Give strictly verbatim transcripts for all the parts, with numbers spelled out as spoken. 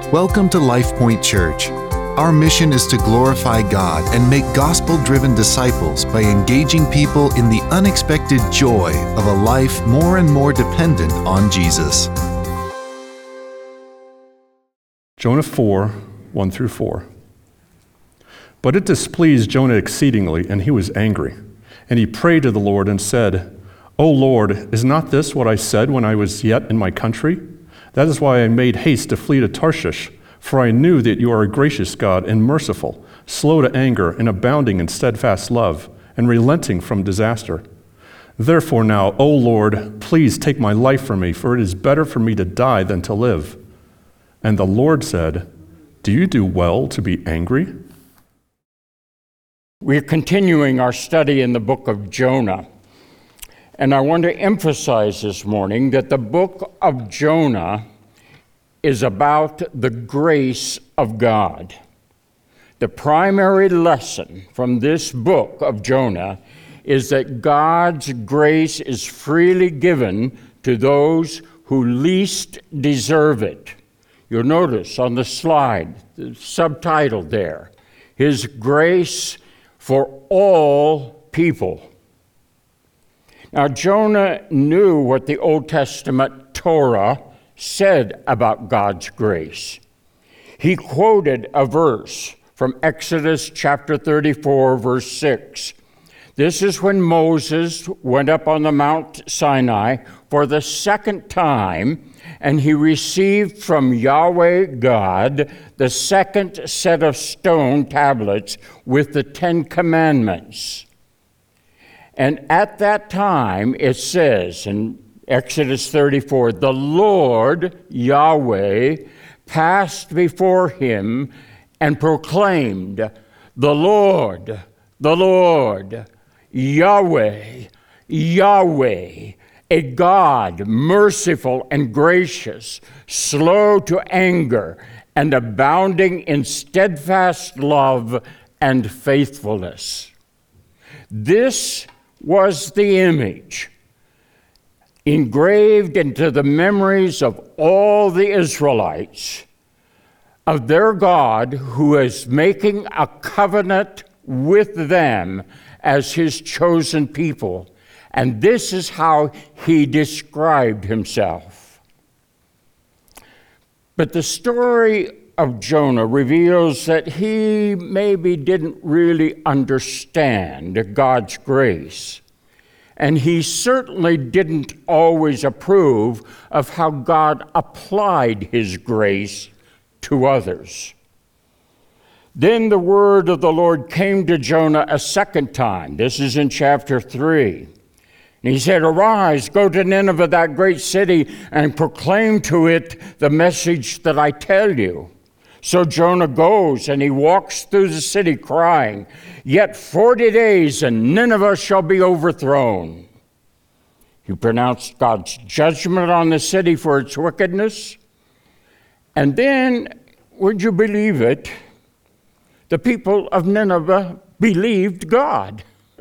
Welcome to LifePoint Church. Our mission is to glorify God and make gospel-driven disciples by engaging people in the unexpected joy of a life more and more dependent on Jesus. Jonah four, one through four. But it displeased Jonah exceedingly, and he was angry. And he prayed to the Lord and said, O Lord, is not this what I said when I was yet in my country? That is why I made haste to flee to Tarshish, for I knew that you are a gracious God and merciful, slow to anger and abounding in steadfast love, and relenting from disaster. Therefore now, O Lord, please take my life from me, for it is better for me to die than to live. And the Lord said, Do you do well to be angry? We're continuing our study in the book of Jonah. And I want to emphasize this morning that the book of Jonah is about the grace of God. The primary lesson from this book of Jonah is that God's grace is freely given to those who least deserve it. You'll notice on the slide, the subtitle there, His grace for all people. Now, Jonah knew what the Old Testament Torah said about God's grace. He quoted a verse from Exodus chapter thirty-four, verse six. This is when Moses went up on the Mount Sinai for the second time, and he received from Yahweh God the second set of stone tablets with the Ten Commandments. And at that time, it says in Exodus thirty-four, the Lord, Yahweh, passed before him and proclaimed, The Lord, the Lord, Yahweh, Yahweh, a God merciful and gracious, slow to anger, and abounding in steadfast love and faithfulness. This was the image engraved into the memories of all the Israelites of their God who is making a covenant with them as his chosen people. And this is how he described himself. But the story of Jonah reveals that he maybe didn't really understand God's grace. And he certainly didn't always approve of how God applied his grace to others. Then the word of the Lord came to Jonah a second time. This is in chapter three. And he said, Arise, go to Nineveh, that great city, and proclaim to it the message that I tell you. So Jonah goes, and he walks through the city crying, Yet forty days, and Nineveh shall be overthrown. He pronounced God's judgment on the city for its wickedness. And then, would you believe it, the people of Nineveh believed God.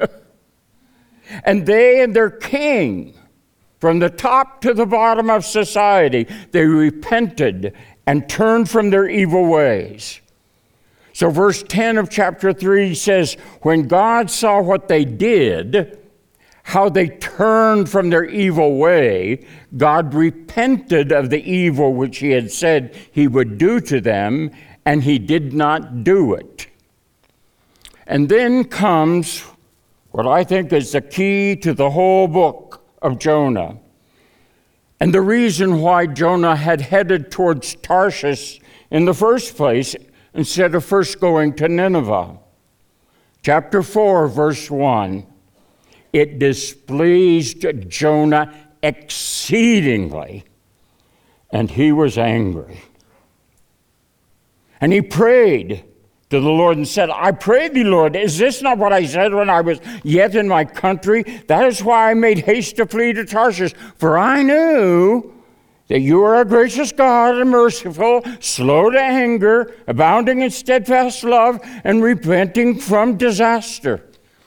And they and their king, from the top to the bottom of society, they repented and turned from their evil ways. So verse ten of chapter three says, When God saw what they did, how they turned from their evil way, God repented of the evil which he had said he would do to them, and he did not do it. And then comes what I think is the key to the whole book of Jonah, and the reason why Jonah had headed towards Tarshish in the first place instead of first going to Nineveh. Chapter four, verse one, It displeased Jonah exceedingly, and he was angry. And he prayed to the Lord and said, I pray thee, Lord, is this not what I said when I was yet in my country? That is why I made haste to flee to Tarshish, for I knew that you are a gracious God and merciful, slow to anger, abounding in steadfast love, and repenting from disaster.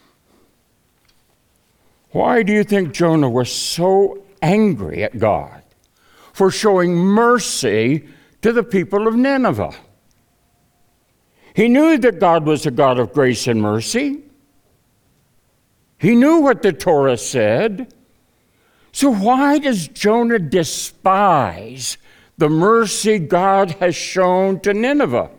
Why do you think Jonah was so angry at God for showing mercy to the people of Nineveh. He knew that God was a God of grace and mercy. He knew what the Torah said. So why does Jonah despise the mercy God has shown to Nineveh?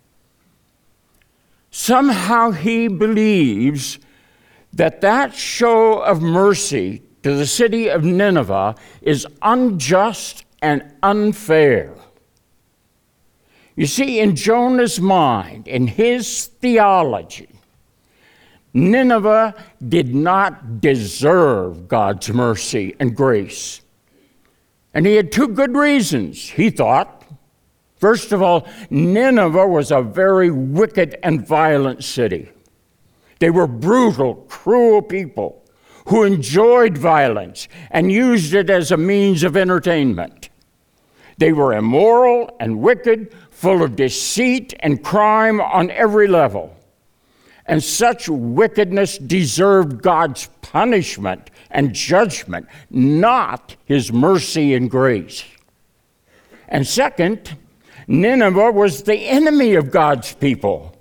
Somehow he believes that that show of mercy to the city of Nineveh is unjust and unfair. You see, in Jonah's mind, in his theology, Nineveh did not deserve God's mercy and grace. And he had two good reasons, he thought. First of all, Nineveh was a very wicked and violent city. They were brutal, cruel people who enjoyed violence and used it as a means of entertainment. They were immoral and wicked, full of deceit and crime on every level. And such wickedness deserved God's punishment and judgment, not his mercy and grace. And second, Nineveh was the enemy of God's people.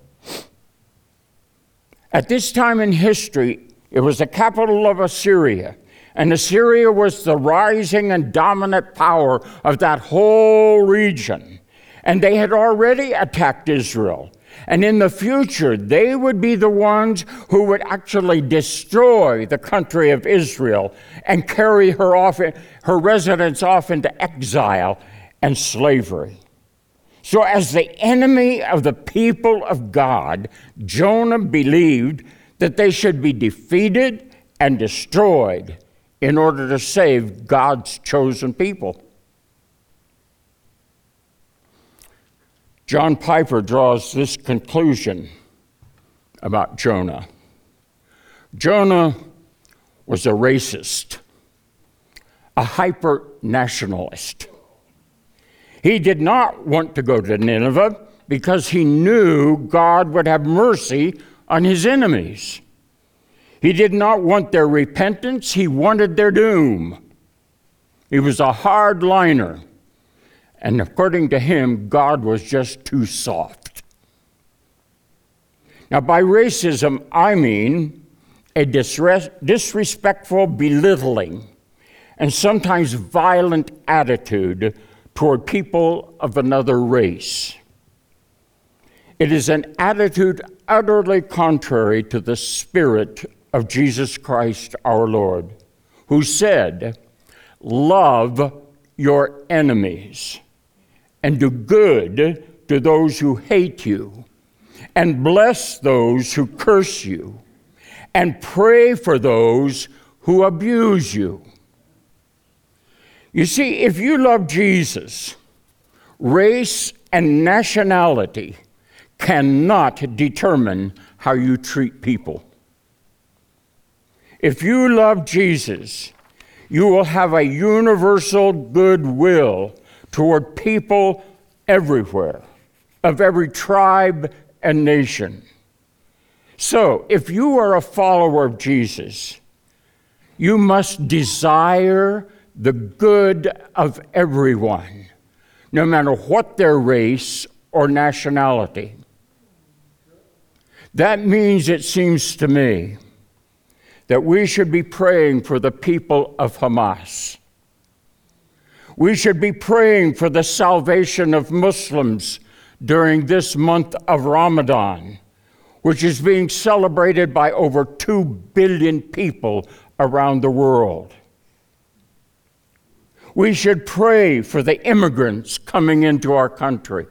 At this time in history, it was the capital of Assyria, and Assyria was the rising and dominant power of that whole region. And they had already attacked Israel. And in the future, they would be the ones who would actually destroy the country of Israel and carry her off, her residents off into exile and slavery. So as the enemy of the people of God, Jonah believed that they should be defeated and destroyed in order to save God's chosen people. John Piper draws this conclusion about Jonah. Jonah was a racist, a hyper-nationalist. He did not want to go to Nineveh because he knew God would have mercy on his enemies. He did not want their repentance, he wanted their doom. He was a hardliner. And according to him, God was just too soft. Now, by racism, I mean a disres- disrespectful belittling and sometimes violent attitude toward people of another race. It is an attitude utterly contrary to the spirit of Jesus Christ our Lord, who said, "Love your enemies, and do good to those who hate you, and bless those who curse you, and pray for those who abuse you." You see, if you love Jesus, race and nationality cannot determine how you treat people. If you love Jesus, you will have a universal goodwill toward people everywhere, of every tribe and nation. So, if you are a follower of Jesus, you must desire the good of everyone, no matter what their race or nationality. That means, it seems to me, that we should be praying for the people of Hamas. We should be praying for the salvation of Muslims during this month of Ramadan, which is being celebrated by over two billion people around the world. We should pray for the immigrants coming into our country.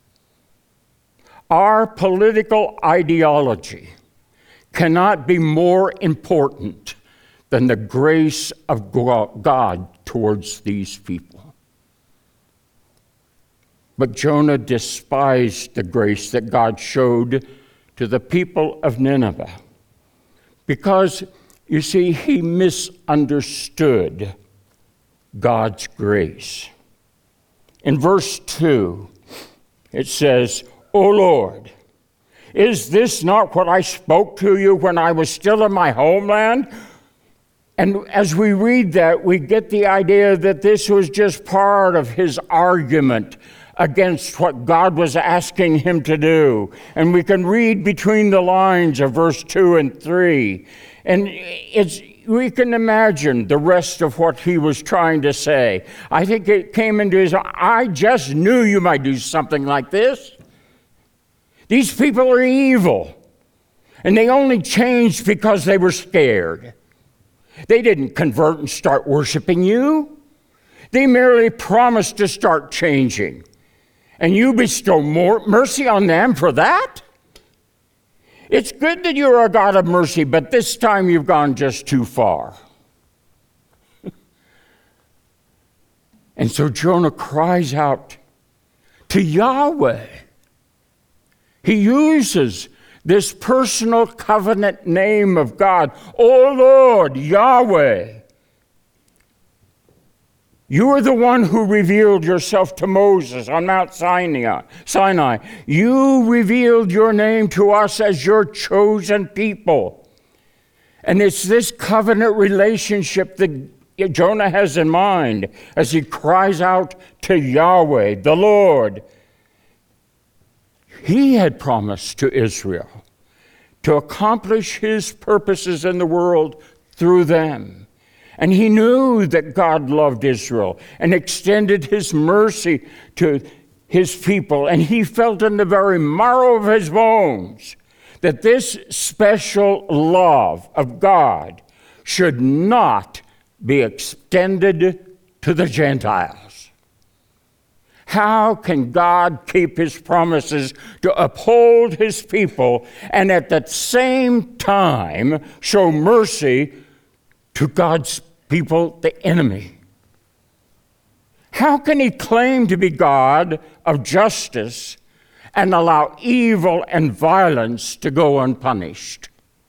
Our political ideology cannot be more important than the grace of God towards these people. But Jonah despised the grace that God showed to the people of Nineveh because, you see, he misunderstood God's grace. In verse two, it says, "O Lord, is this not what I spoke to you when I was still in my homeland?" And as we read that, we get the idea that this was just part of his argument against what God was asking him to do. And we can read between the lines of verse two and three. And it's, we can imagine the rest of what he was trying to say. I think it came into his, I just knew you might do something like this. These people are evil. And they only changed because they were scared. They didn't convert and start worshiping you. They merely promised to start changing. And you bestow more mercy on them for that? It's good that you're a God of mercy, but this time you've gone just too far. And so Jonah cries out to Yahweh. He uses this personal covenant name of God. O Lord, Yahweh. You are the one who revealed yourself to Moses on Mount Sinai. Sinai. You revealed your name to us as your chosen people. And it's this covenant relationship that Jonah has in mind as he cries out to Yahweh, the Lord. He had promised to Israel to accomplish his purposes in the world through them. And he knew that God loved Israel and extended his mercy to his people. And he felt in the very marrow of his bones that this special love of God should not be extended to the Gentiles. How can God keep his promises to uphold his people and at the same time show mercy to God's people, the enemy? How can he claim to be God of justice and allow evil and violence to go unpunished?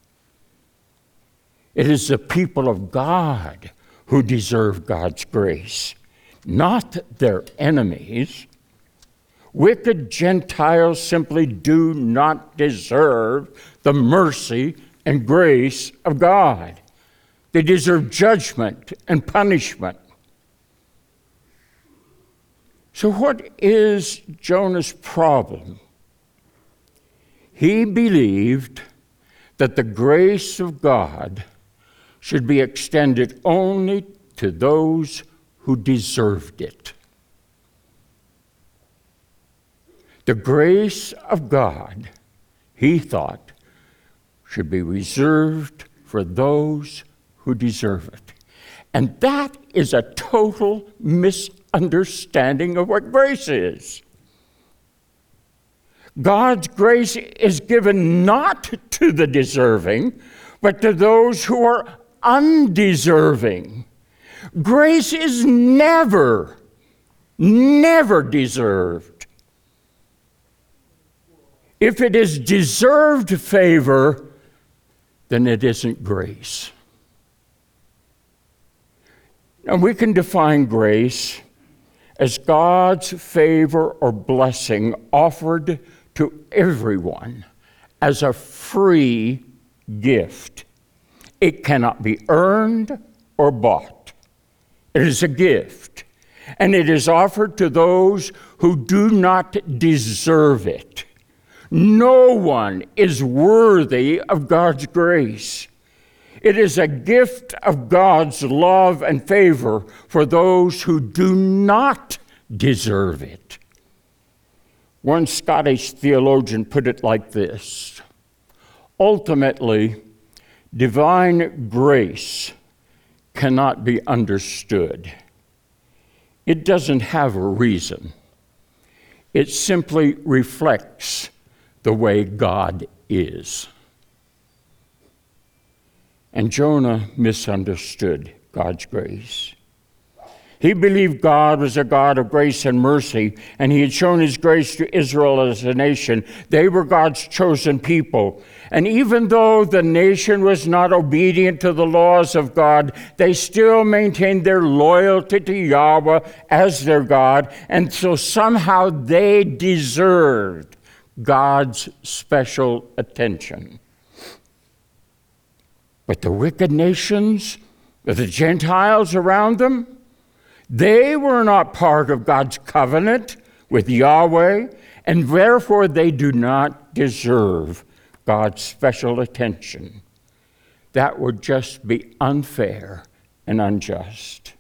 It is the people of God who deserve God's grace, not their enemies. Wicked Gentiles simply do not deserve the mercy and grace of God. They deserve judgment and punishment. So what is Jonah's problem? He believed that the grace of God should be extended only to those who deserved it. The grace of God, he thought, should be reserved for those who deserve it. And that is a total misunderstanding of what grace is. God's grace is given not to the deserving, but to those who are undeserving. Grace is never, never deserved. If it is deserved favor, then it isn't grace. And we can define grace as God's favor or blessing offered to everyone as a free gift. It cannot be earned or bought. It is a gift, and it is offered to those who do not deserve it. No one is worthy of God's grace. It is a gift of God's love and favor for those who do not deserve it. One Scottish theologian put it like this: ultimately, divine grace cannot be understood. It doesn't have a reason. It simply reflects the way God is. And Jonah misunderstood God's grace. He believed God was a God of grace and mercy, and he had shown his grace to Israel as a nation. They were God's chosen people. And even though the nation was not obedient to the laws of God, they still maintained their loyalty to Yahweh as their God, and so somehow they deserved God's special attention. But the wicked nations, the Gentiles around them, they were not part of God's covenant with Yahweh, and therefore they do not deserve God's special attention. That would just be unfair and unjust.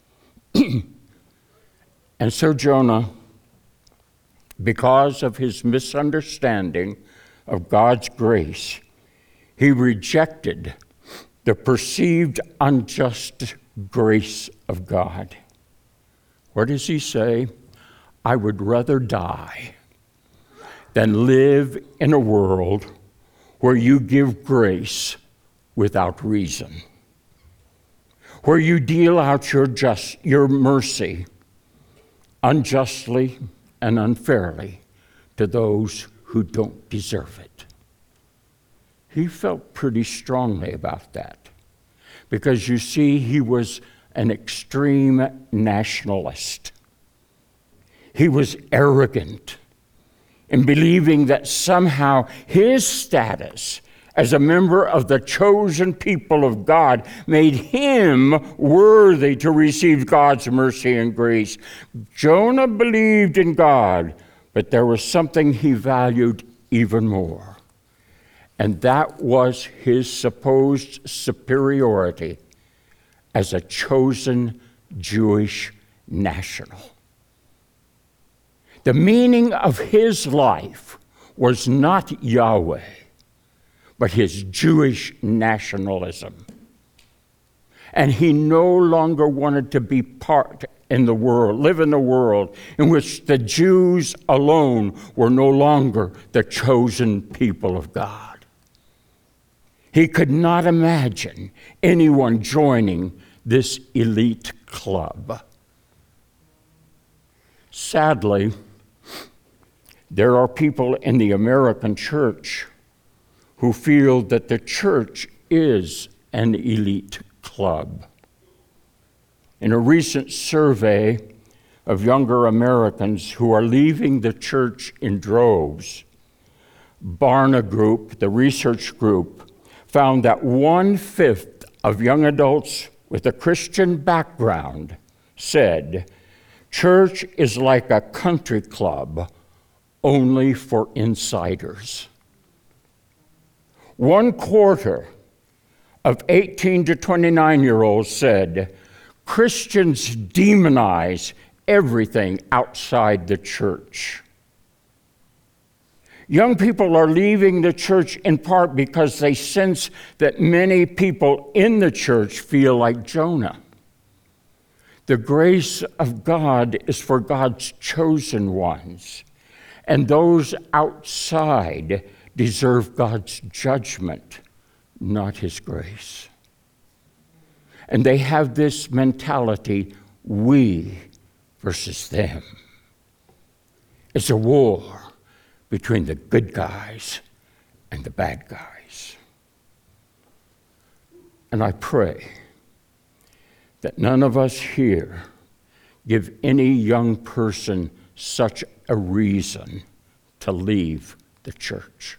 And so Jonah, because of his misunderstanding of God's grace, he rejected the perceived unjust grace of God. What does he say? I would rather die than live in a world where you give grace without reason, where you deal out your just your mercy unjustly and unfairly to those who don't deserve it. He felt pretty strongly about that because, you see, he was an extreme nationalist. He was arrogant in believing that somehow his status as a member of the chosen people of God made him worthy to receive God's mercy and grace. Jonah believed in God, but there was something he valued even more, and that was his supposed superiority as a chosen Jewish national. The meaning of his life was not Yahweh, but his Jewish nationalism. And he no longer wanted to be part in the world, live in the world in which the Jews alone were no longer the chosen people of God. He could not imagine anyone joining this elite club. Sadly, there are people in the American church who feel that the church is an elite club. In a recent survey of younger Americans who are leaving the church in droves, Barna Group, the research group, found that one-fifth of young adults with a Christian background said, church is like a country club, only for insiders. One quarter of eighteen to twenty-nine-year-olds said, Christians demonize everything outside the church. Young people are leaving the church in part because they sense that many people in the church feel like Jonah. The grace of God is for God's chosen ones, and those outside deserve God's judgment, not his grace. And they have this mentality, we versus them. It's a war between the good guys and the bad guys. And I pray that none of us here give any young person such a reason to leave the church.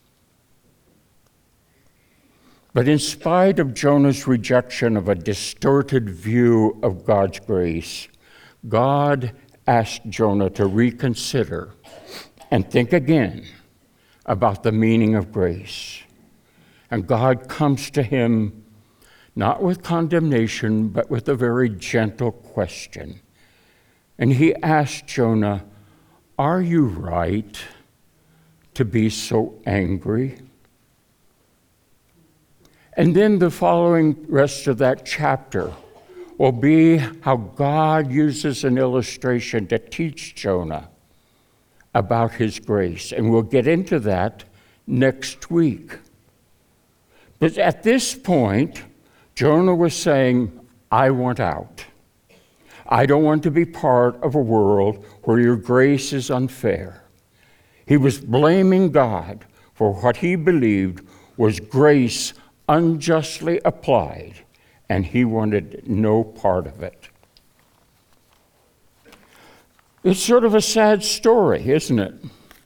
But in spite of Jonah's rejection of a distorted view of God's grace, God asked Jonah to reconsider and think again about the meaning of grace. And God comes to him not with condemnation, but with a very gentle question. And he asked Jonah, are you right to be so angry? And then the following rest of that chapter will be how God uses an illustration to teach Jonah about his grace. And we'll get into that next week. But at this point, Jonah was saying, I want out. I don't want to be part of a world where your grace is unfair. He was blaming God for what he believed was grace unjustly applied, and he wanted no part of it. It's sort of a sad story, isn't it?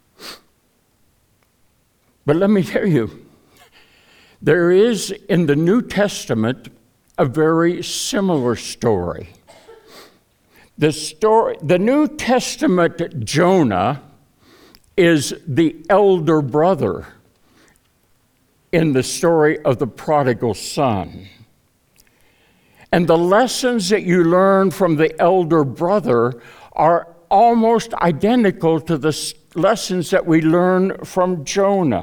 But let me tell you, there is in the New Testament a very similar story. The story, the New Testament Jonah is the elder brother in the story of the prodigal son. And the lessons that you learn from the elder brother are almost identical to the lessons that we learn from Jonah.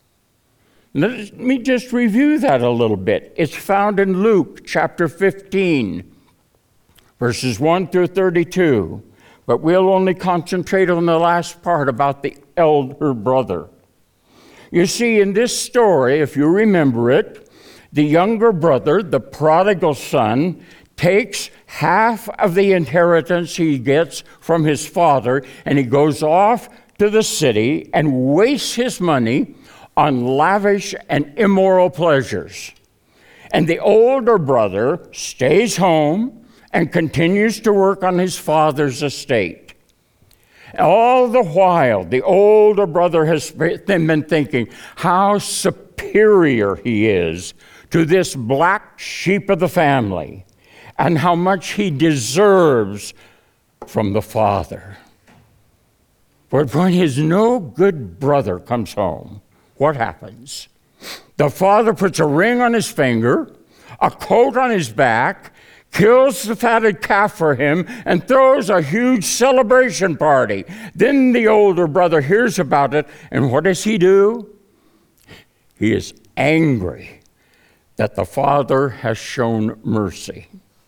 Let me just review that a little bit. It's found in Luke chapter fifteen, verses one through thirty-two. But we'll only concentrate on the last part about the elder brother. You see, in this story, if you remember it, the younger brother, the prodigal son, takes half of the inheritance he gets from his father, and he goes off to the city and wastes his money on lavish and immoral pleasures. And the older brother stays home and continues to work on his father's estate. All the while, the older brother has been thinking how superior he is to this black sheep of the family, and how much he deserves from the father. But when his no good brother comes home, what happens? The father puts a ring on his finger, a coat on his back, kills the fatted calf for him, and throws a huge celebration party. Then the older brother hears about it, and what does he do? He is angry that the father has shown mercy.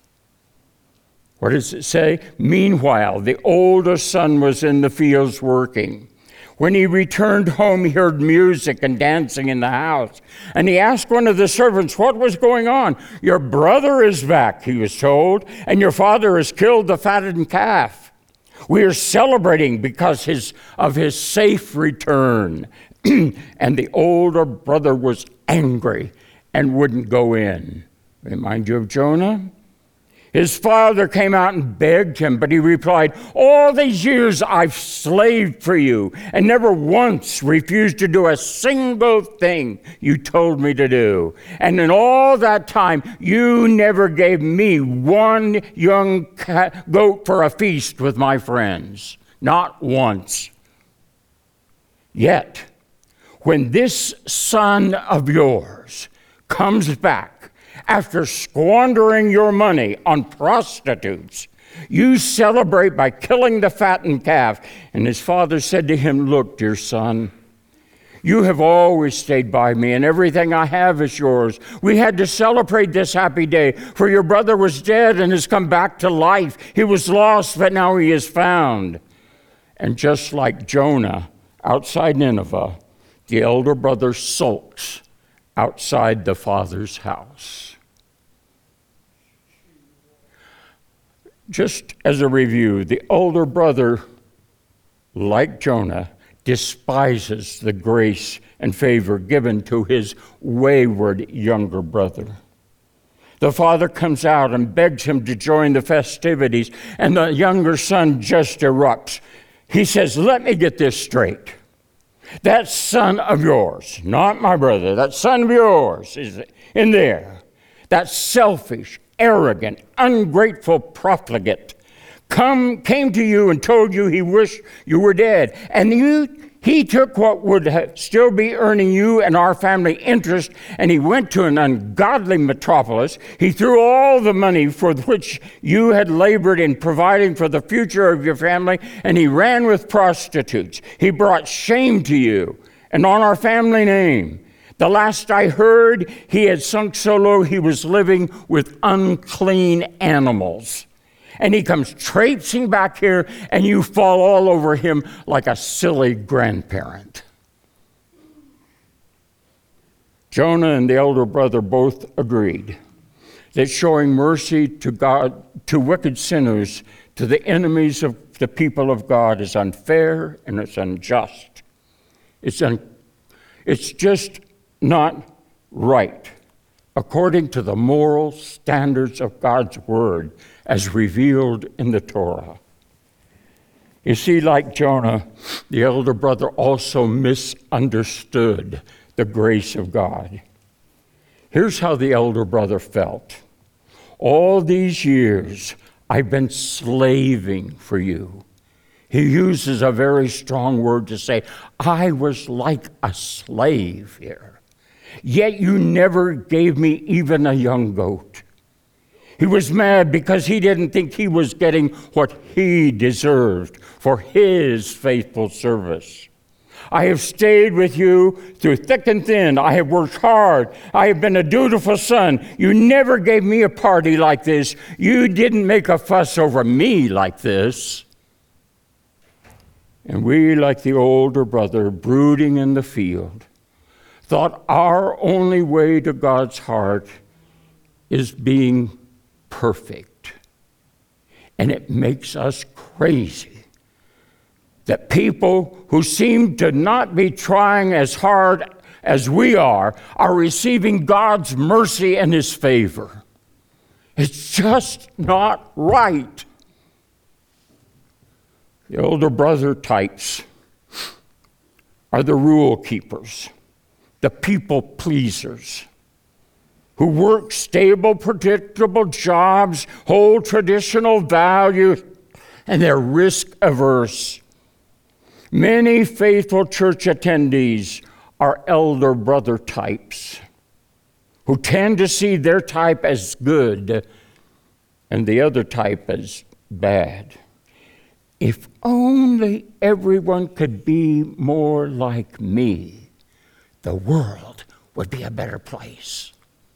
What does it say? Meanwhile, the older son was in the fields working. When he returned home, he heard music and dancing in the house. And he asked one of the servants what was going on. Your brother is back, he was told, and your father has killed the fattened calf. We are celebrating because his, of his safe return. And the older brother was angry and wouldn't go in. Remind you of Jonah? His father came out and begged him, but he replied, all these years I've slaved for you and never once refused to do a single thing you told me to do. And in all that time, you never gave me one young cat, goat for a feast with my friends. Not once. Yet, when this son of yours comes back after squandering your money on prostitutes, you celebrate by killing the fattened calf. And his father said to him, look, dear son, you have always stayed by me, and everything I have is yours. We had to celebrate this happy day, for your brother was dead and has come back to life. He was lost, but now he is found. And just like Jonah outside Nineveh, the elder brother sulks outside the father's house. Just as a review, the older brother, like Jonah, despises the grace and favor given to his wayward younger brother. The father comes out and begs him to join the festivities, and the younger son just erupts. He says, let me get this straight. That son of yours, not my brother, that son of yours is in there. That selfish, arrogant, ungrateful profligate come, came to you and told you he wished you were dead. And you, he took what would have still be earning you and our family interest, and he went to an ungodly metropolis. He threw all the money for which you had labored in providing for the future of your family, and he ran with prostitutes. He brought shame to you and on our family name. The last I heard, he had sunk so low he was living with unclean animals. And he comes traipsing back here, and you fall all over him like a silly grandparent. Jonah and the elder brother both agreed that showing mercy to God, to wicked sinners, to the enemies of the people of God is unfair and it's unjust. It's, un, it's just not right according to the moral standards of God's word as revealed in the Torah. You see, like Jonah, the elder brother also misunderstood the grace of God. Here's how the elder brother felt. All these years, I've been slaving for you. He uses a very strong word to say, I was like a slave here. Yet you never gave me even a young goat. He was mad because he didn't think he was getting what he deserved for his faithful service. I have stayed with you through thick and thin. I have worked hard. I have been a dutiful son. You never gave me a party like this. You didn't make a fuss over me like this. And we, like the older brother, brooding in the field, thought our only way to God's heart is being perfect. And it makes us crazy that people who seem to not be trying as hard as we are are receiving God's mercy and his favor. It's just not right. The older brother types are the rule keepers, the people pleasers, who work stable, predictable jobs, hold traditional values, and they're risk averse. Many faithful church attendees are elder brother types who tend to see their type as good and the other type as bad. If only everyone could be more like me, the world would be a better place.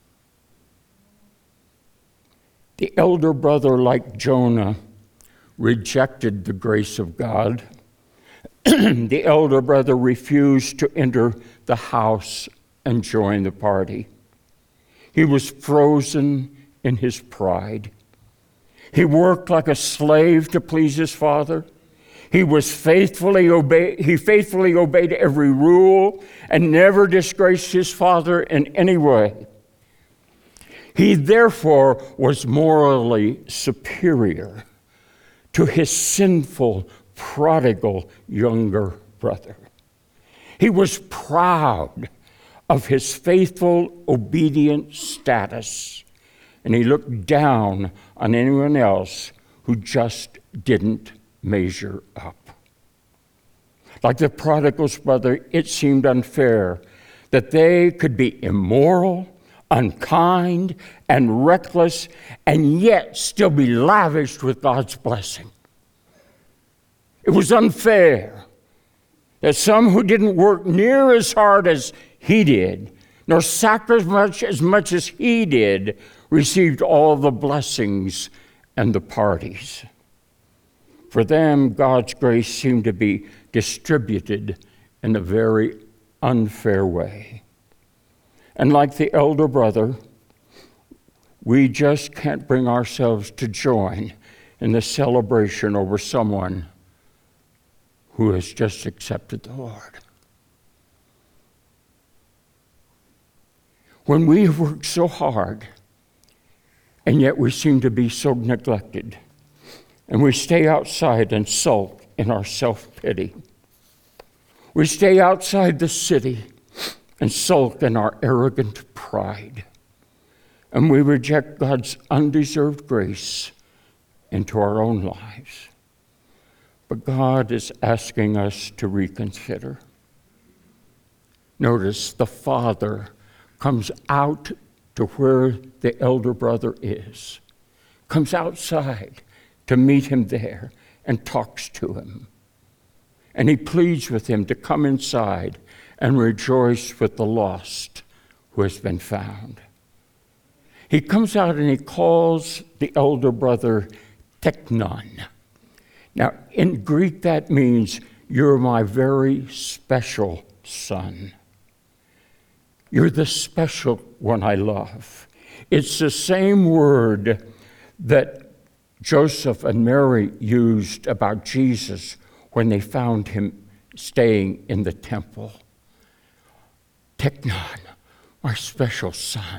The elder brother, like Jonah, rejected the grace of God. The elder brother refused to enter the house and join the party. He was frozen in his pride. He worked like a slave to please his father. He was faithfully obey, he faithfully obeyed every rule and never disgraced his father in any way. He therefore was morally superior to his sinful, prodigal younger brother. He was proud of his faithful, obedient status, and he looked down on anyone else who just didn't measure up. Like the prodigal's brother, it seemed unfair that they could be immoral, unkind, and reckless, and yet still be lavished with God's blessing. It was unfair that some who didn't work near as hard as he did, nor sacrifice as much as he did, received all the blessings and the parties. For them, God's grace seemed to be distributed in a very unfair way. And like the elder brother, we just can't bring ourselves to join in the celebration over someone who has just accepted the Lord. When we have worked so hard, and yet we seem to be so neglected, and we stay outside and sulk in our self-pity. We stay outside the city and sulk in our arrogant pride. And we reject God's undeserved grace into our own lives. But God is asking us to reconsider. Notice the father comes out to where the elder brother is, comes outside to meet him there and talks to him. And he pleads with him to come inside and rejoice with the lost who has been found. He comes out and he calls the elder brother teknon. Now, in Greek, that means, you're my very special son. You're the special one I love. It's the same word that Joseph and Mary used about Jesus when they found him staying in the temple. Teknon, my special son.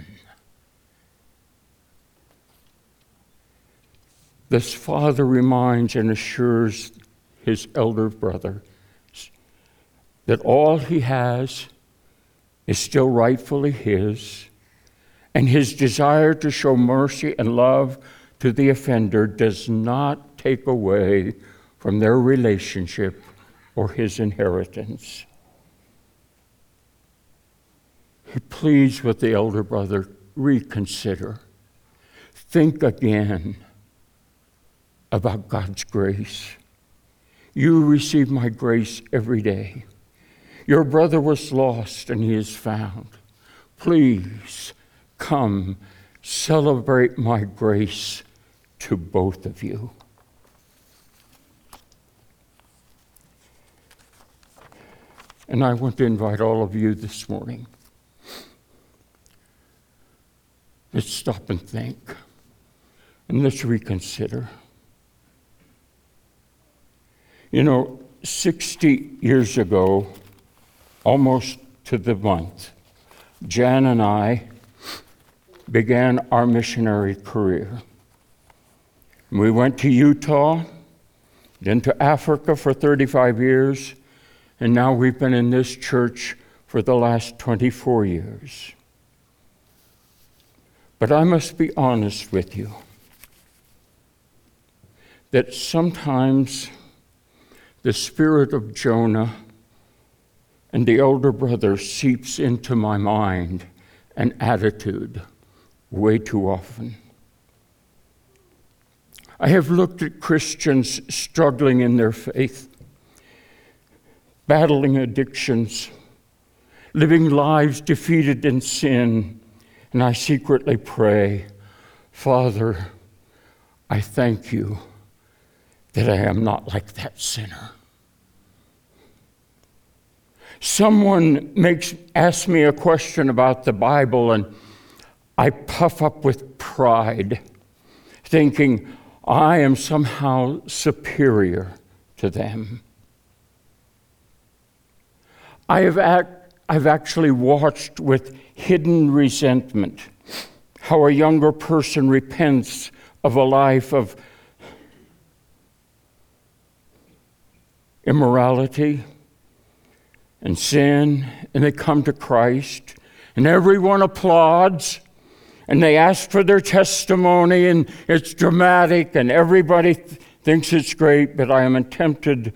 This father reminds and assures his elder brother that all he has is still rightfully his, and his desire to show mercy and love to the offender does not take away from their relationship or his inheritance. He pleads with the elder brother, reconsider. Think again about God's grace. You receive my grace every day. Your brother was lost and he is found. Please come celebrate my grace to both of you. And I want to invite all of you this morning. Let's stop and think. And let's reconsider. You know, sixty years ago, almost to the month, Jan and I began our missionary career. We went to Utah, then to Africa for thirty-five years, and now we've been in this church for the last twenty-four years. But I must be honest with you that sometimes the spirit of Jonah and the elder brother seeps into my mind and attitude way too often. I have looked at Christians struggling in their faith, battling addictions, living lives defeated in sin, and I secretly pray, Father, I thank you that I am not like that sinner. Someone makes asks me a question about the Bible, and I puff up with pride, thinking I am somehow superior to them. I have act, I've actually watched with hidden resentment how a younger person repents of a life of immorality and sin, and they come to Christ, and everyone applauds, and they ask for their testimony, and it's dramatic, and everybody th- thinks it's great, but I am tempted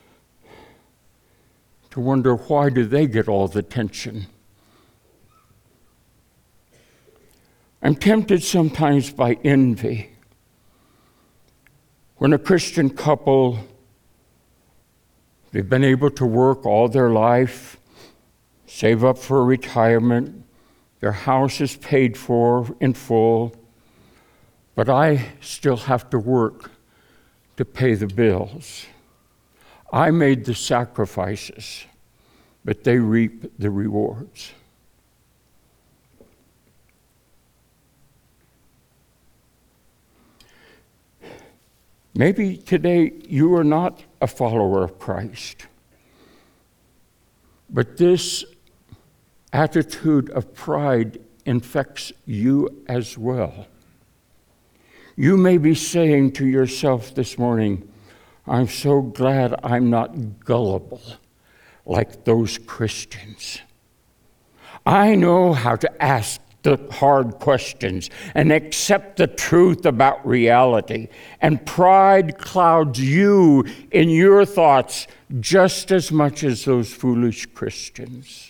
to wonder, why do they get all the attention? I'm tempted sometimes by envy. When a Christian couple, they've been able to work all their life, save up for retirement, their house is paid for in full, but I still have to work to pay the bills. I made the sacrifices, but they reap the rewards. Maybe today you are not a follower of Christ, but this attitude of pride infects you as well. You may be saying to yourself this morning, I'm so glad I'm not gullible like those Christians. I know how to ask the hard questions and accept the truth about reality. And pride clouds you in your thoughts just as much as those foolish Christians.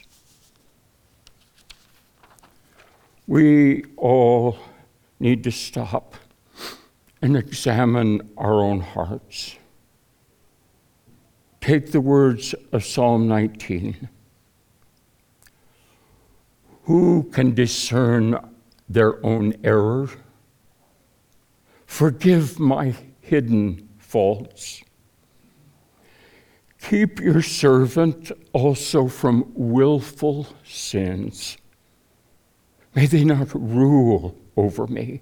We all need to stop and examine our own hearts. Take the words of Psalm nineteen. Who can discern their own error? Forgive my hidden faults. Keep your servant also from willful sins. May they not rule over me.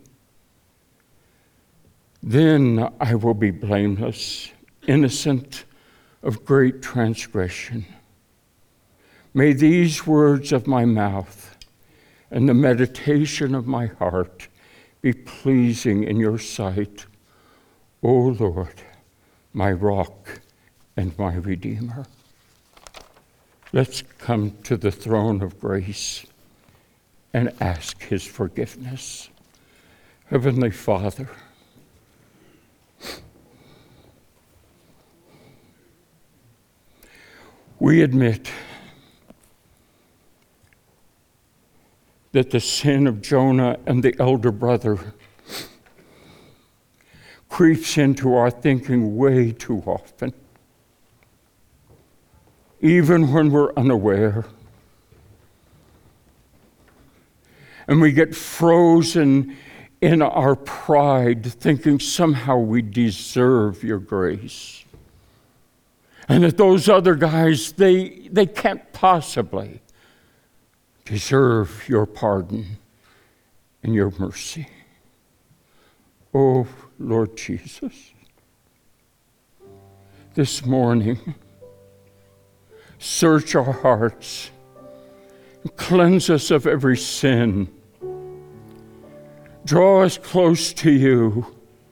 Then I will be blameless, innocent of great transgression. May these words of my mouth and the meditation of my heart be pleasing in your sight, O Lord, my rock and my Redeemer. Let's come to the throne of grace and ask his forgiveness. Heavenly Father, We admit that the sin of Jonah and the elder brother creeps into our thinking way too often, even when we're unaware. And we get frozen in our pride, thinking somehow we deserve your grace. And that those other guys, they, they can't possibly deserve your pardon and your mercy. Oh, Lord Jesus, this morning, search our hearts, cleanse us of every sin, draw us close to you.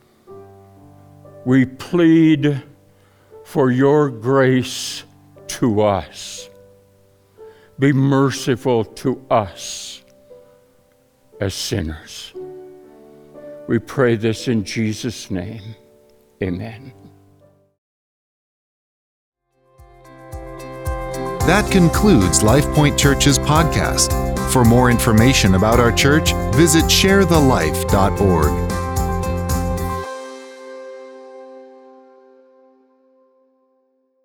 We plead for your grace to us. Be merciful to us as sinners. We pray this in Jesus' name. Amen. That concludes LifePoint Church's podcast. For more information about our church, visit share the life dot org.